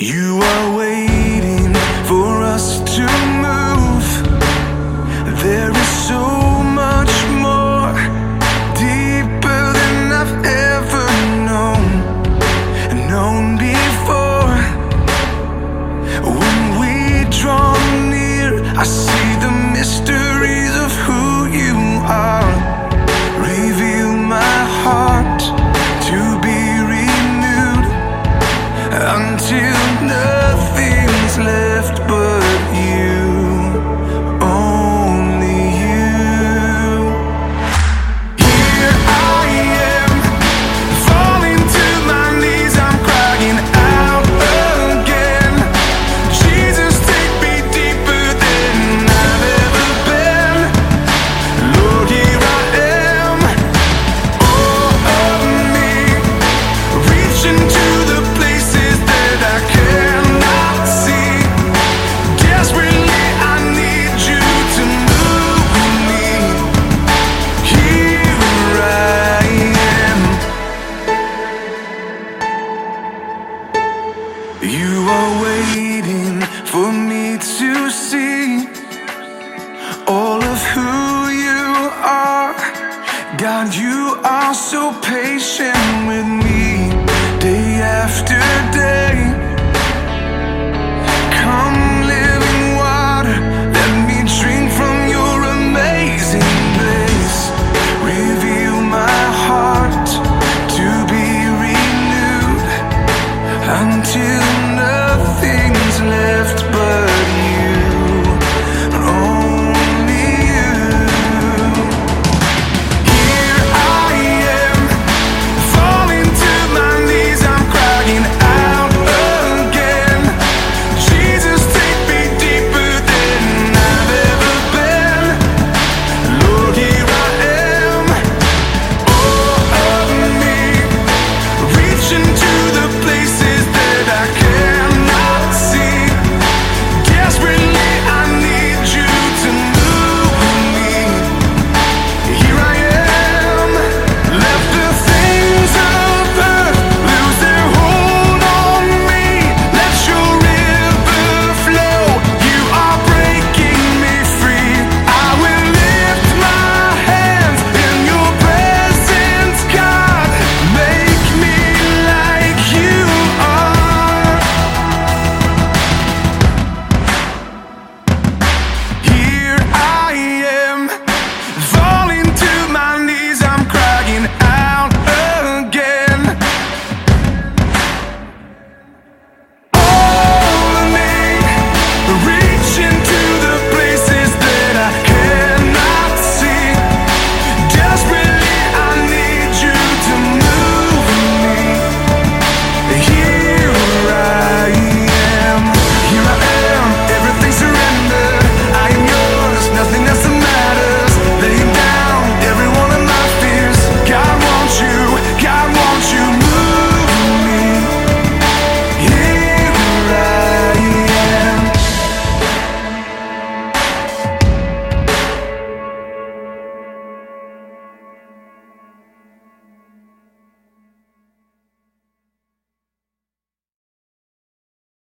You are waiting for us to move. There is so much more, deeper than I've ever known before. When we draw near, I see the mysteries of who you are. Reveal my heart to be renewed until nothing's left but you, only you. Here I am, falling to my knees, I'm crying out again. Jesus, take me deeper than I've ever been. Lord, here I am, all of me, reaching to the places that I cannot see. Desperately, I need you to move me. Here I am. You are waiting for me to see all of who you are. God, you are so patient with me, day after day.